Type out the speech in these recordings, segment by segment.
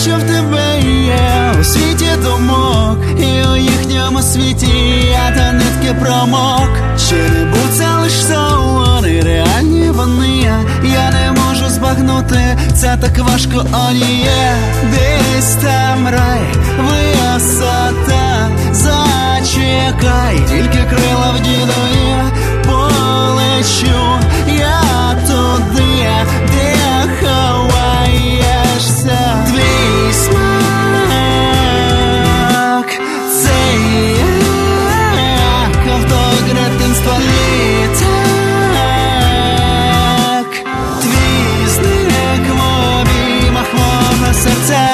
що в тебе є у світі думок, і у їхньому світі я до нитки промок. Чи не будь це лиш сон, вони реальні вони, я не можу збагнути, це так важко, о ні є. Десь там рай, висота, зачекай, тільки крила в дідові, полечу я туди, де ховаєшся. Твій смак, це як автоград літак. Твій зник в обіймах мого серця.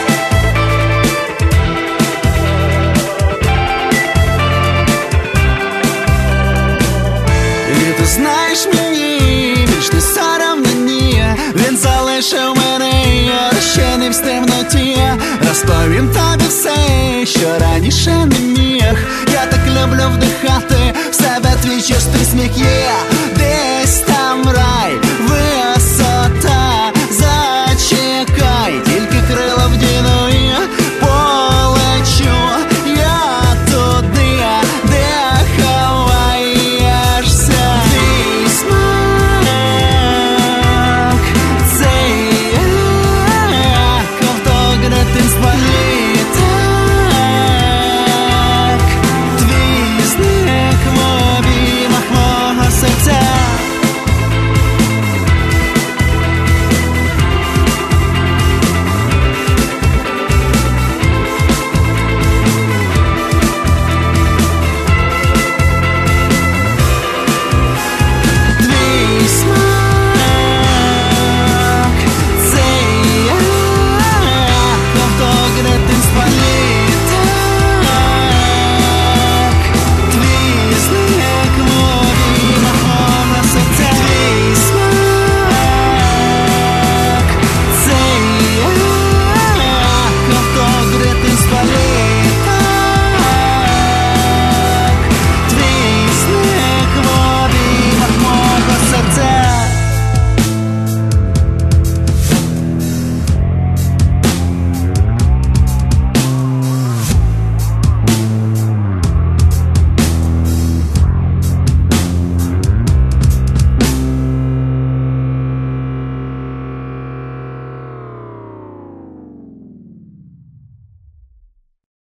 І ти знаєш, мені більш не соромно, ні. Він залишив мене розчинив в темноті. Розповім тобі все, що раніше не міг. Я так люблю вдихати в себе твій чистий сміх є.